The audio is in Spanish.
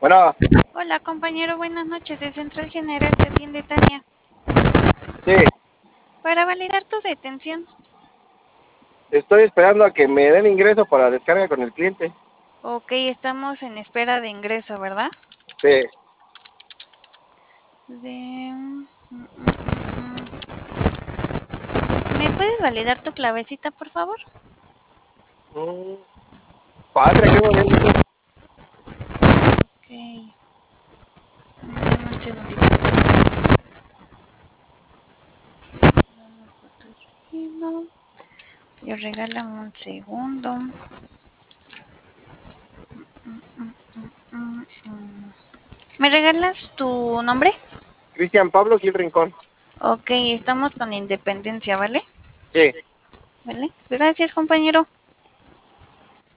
Bueno, Hola, compañero, buenas noches. De Central General te atiende Tania. sí, Para validar tu detención. estoy esperando a que me den ingreso para descarga con el cliente. Ok, estamos en espera de ingreso, ¿verdad? Sí, ¿Me puedes validar tu clavecita, por favor? mm, padre, ¿qué me habían dicho? Ok. Dame un segundito. Yo regálame un segundo. ¿Me regalas tu nombre? Cristian Pablo Gil Rincón. Ok, estamos con Independencia, ¿vale? Sí. ¿Vale? Gracias, compañero.